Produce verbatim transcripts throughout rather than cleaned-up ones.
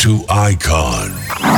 to Icon.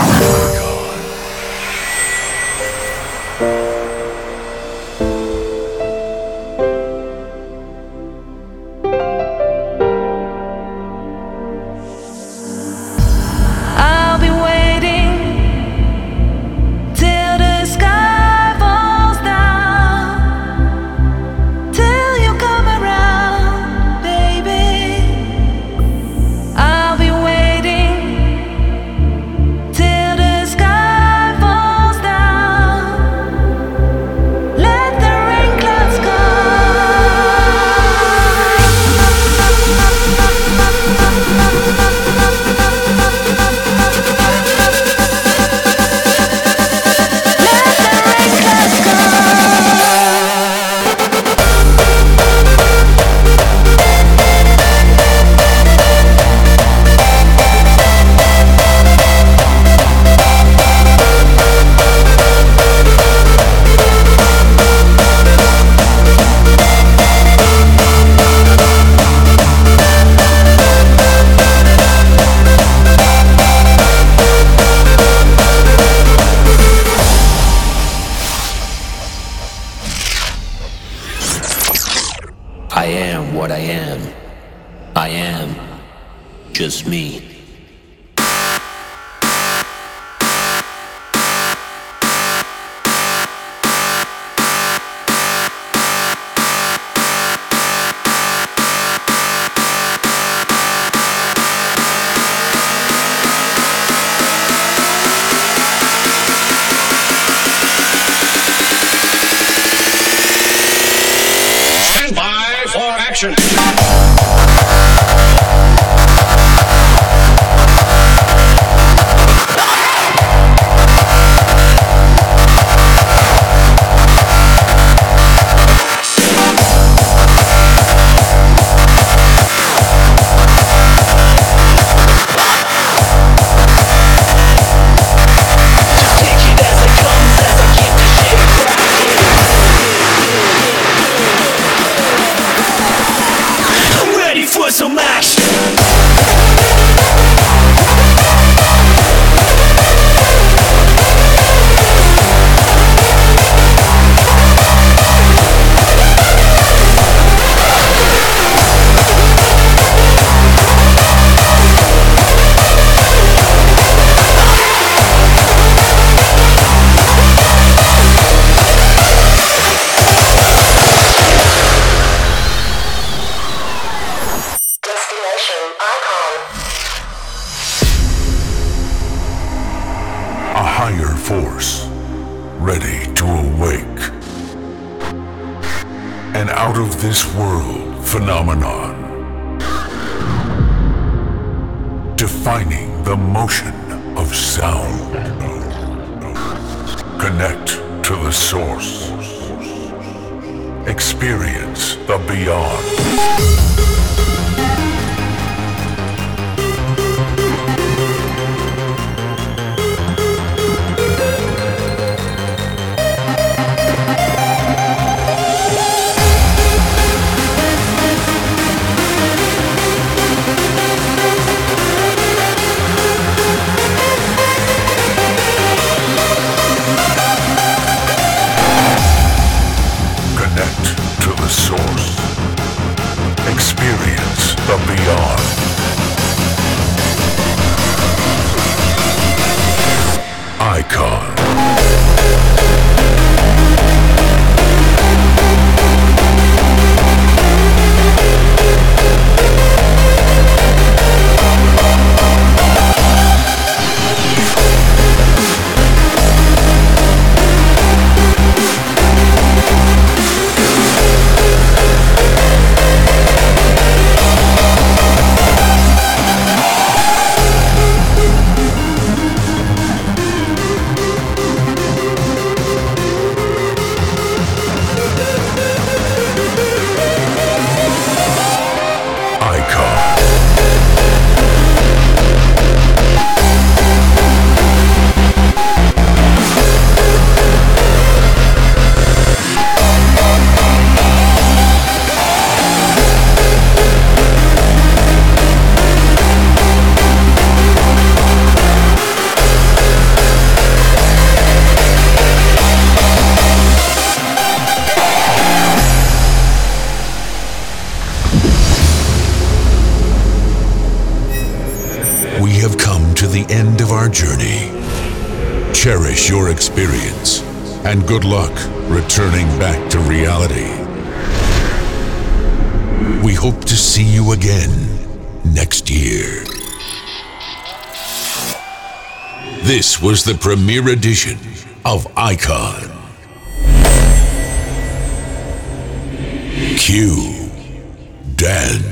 I am what I am. I am just me. Stand by for action. Some action. A higher force, ready to awake. An out-of-this-world phenomenon, defining the motion of sound. Connect to the source. Experience the beyond. To the source. Experience the beyond. Icon. journey. Cherish your experience, and good luck returning back to reality. We hope to see you again next year. This was the premiere edition of Icon. Cue dance.